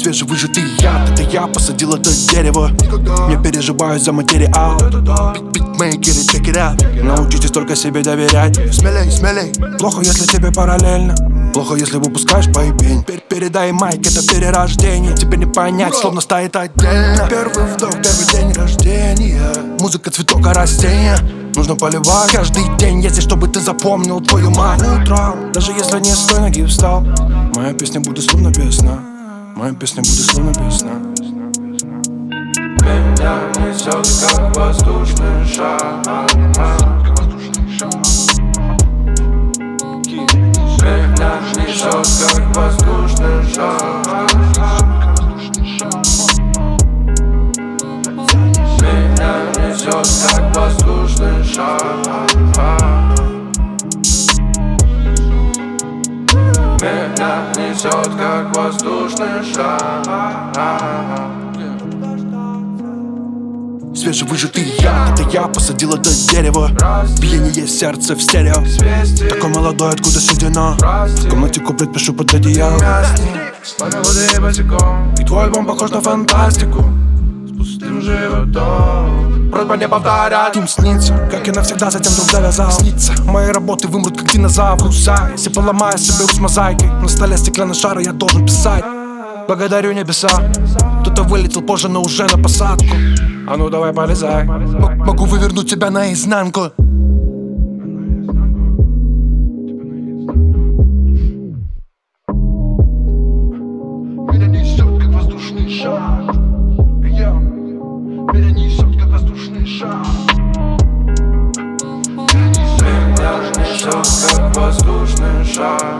Свежевыжатый яд, это я посадил это дерево. Не переживаю за материал. Битмейкеры, check it out. Научитесь только себе доверять. Смелей, смелей. Плохо, если тебе параллельно. Плохо, если выпускаешь поебень. Передай майк, это перерождение. Тебе не понять, словно стоит отдельно. Первый вдох, первый день рождения. Музыка, цветок, а растения нужно поливать каждый день, если чтобы ты запомнил твою мать. Утром, даже если не с той ноги встал, моя песня будет словно песня. Моя песня будет словно песня. Меня несет, как воздушный шар. Меня несет, как воздушный шар. Меня несет, как воздушный шар. Меня несет, как воздушный шар. Свежевыжатый яд, это я посадил это дерево. Биение сердца в стерео. Такой молодой, откуда седина. В комнате куплет, пишу под одеялом. И твой альбом похож на фантастику. С пустым животом. Просьба не повторять. Им снится, как я навсегда затем вдруг завязал. Снится, мои работы вымрут, как динозавр. Если поломаю себе с мозаикой. На столе стеклянный шар, я должен писать. Благодарю небеса. Кто-то вылетел позже, но уже на посадку. А ну давай полезай. Могу вывернуть тебя наизнанку. Меня несет, как воздушный шар. Меня несет, как воздушный шар. Меня несет, как воздушный шар.